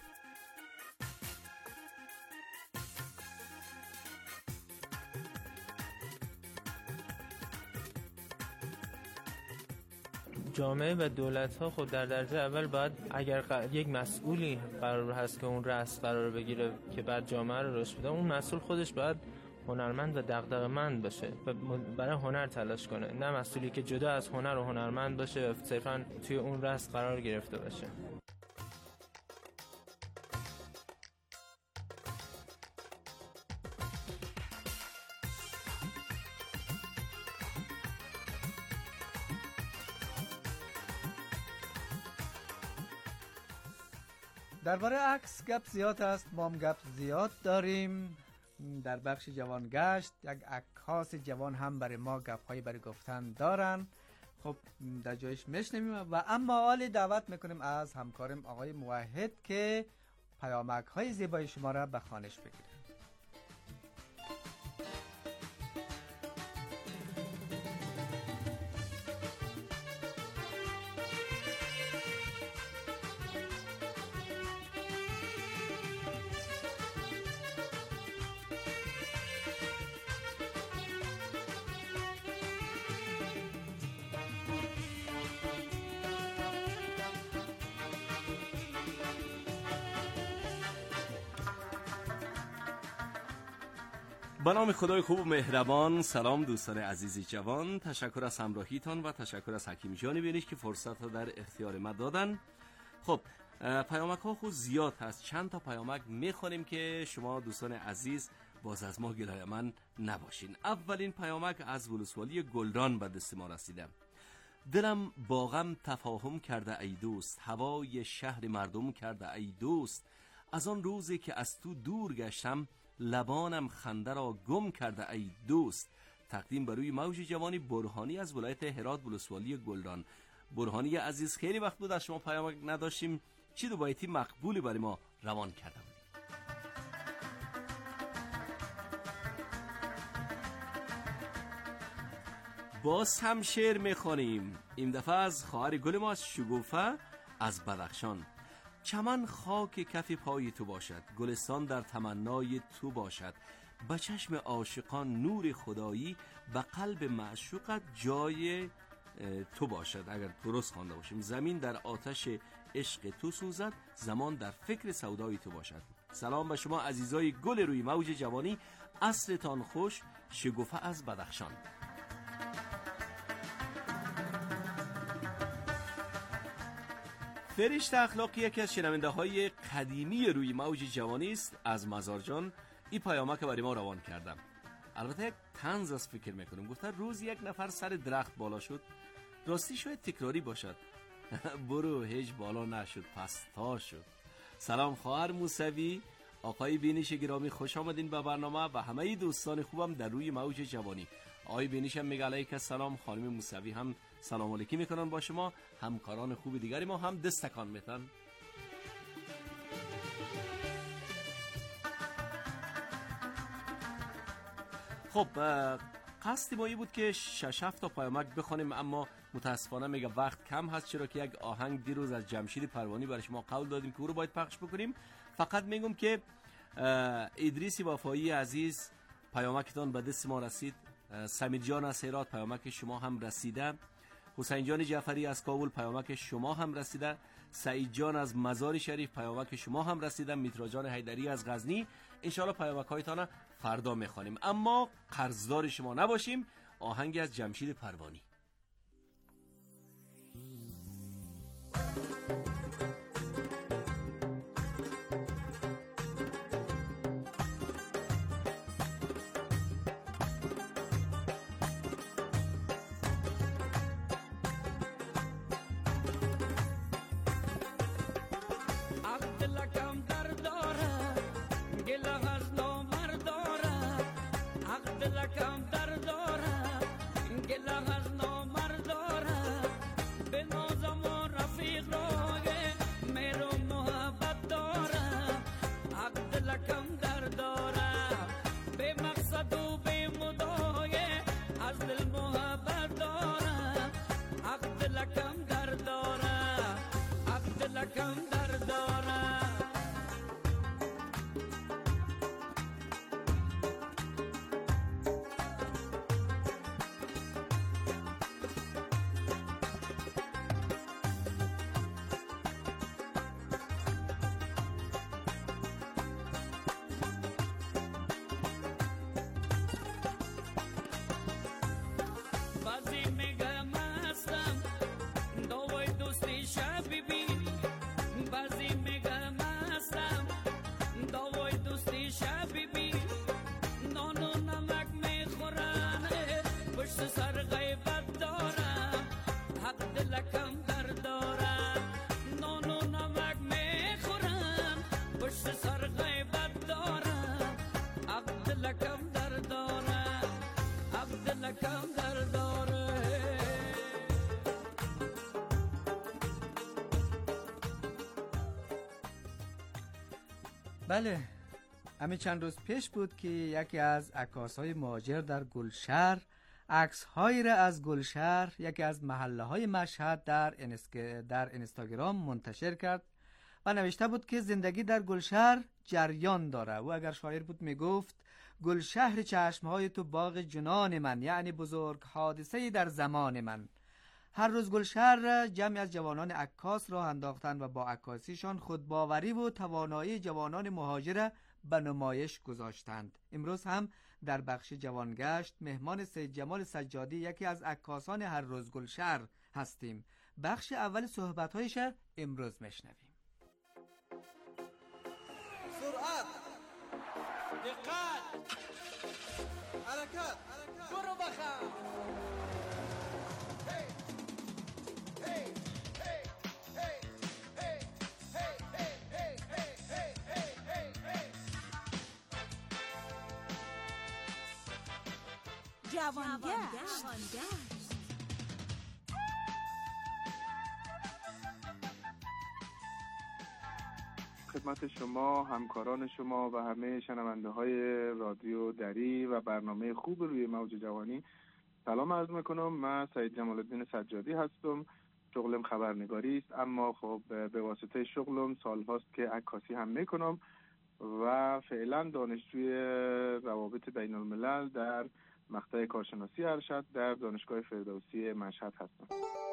جامعه و دولت ها خود در درجه اول باید اگر یک مسئولی قرار هست که اون رأس قرار بگیره که بعد جامعه رو رشد بده، اون مسئول خودش باید هنرمند و دغدغه‌مند باشه و برای هنر تلاش کنه، نه مسئولی که جدا از هنر و هنرمند باشه و صرفاً توی اون رأس قرار گرفته باشه. درباره عکس گپ زیاد است، ما هم گپ زیاد داریم. در بخش جوان گشت یک عکاس جوان هم برای ما گپ‌هایی برای گفتن دارن. خب در جایش میشنویم و اما حال دعوت میکنیم از همکارم آقای موحد که پیامک‌های زیبای شما را به خوانش بگیریم. به نام خدای خوب و مهربان. سلام دوستان عزیزی جوان، تشکر از همراهیتان و تشکر از حکیم جان بینش که فرصت رو در اختیار ما دادن. خب پیامک ها خود زیاد هست، چند تا پیامک میخونیم که شما دوستان عزیز باز از ما گلای من نباشین. اولین پیامک از ولسوالی گلدان به دست ما رسیده. دلم با غم تفاهم کرده ای دوست، هوای شهر مردم کرده ای دوست، از آن روزی که از تو دور گشتم لبانم خنده را گم کرده ای دوست. تقدیم بروی موج جوانی برهانی از ولایت هرات ولسوالی گلدان. برهانی عزیز خیلی وقت بود از شما پیامک نداشتیم، چی دو بایتی مقبولی برای ما روان کرده بود. باز هم شعر میخوانیم، این دفعه از خواهر گل ما از شگوفه از بدخشان. چمن خاک کف پای تو باشد، گلستان در تمنای تو باشد، به چشم عاشقان نور خدایی، به قلب معشوقت جای تو باشد. اگر درست خوانده باشیم، زمین در آتش عشق تو سوزد، زمان در فکر سودای تو باشد. سلام به شما عزیزای گل روی موج جوانی، عصرتان خوش. شگوفه از بدخشان. فرشته اخلاقی یکی از شنونده های قدیمی روی موج جوانی است. از مزارجان این پیامک برای ما روان کردم. البته یک طنز از فکر میکنم. گفته روز یک نفر سر درخت بالا شد، راستی شاید تکراری باشد. برو هیچ بالا نشد، پس تا شد. سلام خواهر موسوی، آقای بینش گرامی، خوش آمدین به برنامه و همه دوستان خوبم در روی موج جوانی. آقای بینش هم میگه علیک السلام، خانم موسوی هم سلام علیکی میکنن با شما، همکاران خوب دیگری ما هم دستکان میتن. خب قصد ما این بود که 6-7 تا پیامک بخونیم، اما متاسفانه میگه وقت کم هست، چرا که یک آهنگ دیروز از جمشید پروانی برای شما قول دادیم که او رو باید پخش بکنیم. فقط میگم که ادریس وفایی عزیز پیامکتان به دست ما رسید. سمیر جان از هرات پیامک شما هم رسیده. حسین جان جعفری از کابل پیامک شما هم رسیده. سعید جان از مزار شریف پیامک شما هم رسیده. میترا جان حیدری از غزنی. انشالله پیامک هایتان فردا میخوانیم، اما قرضدار شما نباشیم. آهنگ از جمشید پروانی. بله، همین چند روز پیش بود که یکی از عکاس‌های مهاجر در گلشهر عکس‌هایی را از گلشهر، یکی از محله‌های مشهد، در اینستاگرام منتشر کرد و نوشته بود که زندگی در گلشهر جریان داره. و اگر شاعر بود میگفت گلشهر چشم‌های تو باغ جنان من، یعنی بزرگ حادثه‌ای در زمان من. هر روز گلشهر جمعی از جوانان عکاس راه انداختند و با عکاسیشان خودباوری و توانایی جوانان مهاجر به نمایش گذاشتند. امروز هم در بخش جوانگشت مهمان سید جمال سجادی، یکی از عکاسان هر روز گلشهر هستیم. بخش اول صحبت‌هایش امروز میشنویم. سرعت، دقت، حرکت، برو بخم. جوانگشت. خدمت شما، همکاران شما و همه شنونده های رادیو دری و برنامه خوب روی موج جوانی سلام عرض میکنم. من سید جمال الدین سجادی هستم. شغلم خبرنگاری است، اما خب به واسطه شغلم سال هاست که عکاسی هم میکنم و فعلا دانشجوی روابط بین الملل در مقطع کارشناسی ارشد در دانشگاه فردوسی مشهد هستم.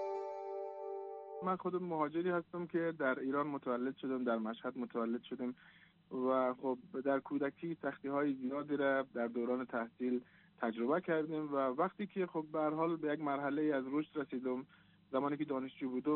من خودم مهاجری هستم که در ایران متولد شدم، در مشهد متولد شدم و خب در کودکی سختی‌های زیادی را در دوران تحصیل تجربه کردیم و وقتی که خب به هر حال به یک مرحله از رشد رسیدم، زمانی که دانشجو بودم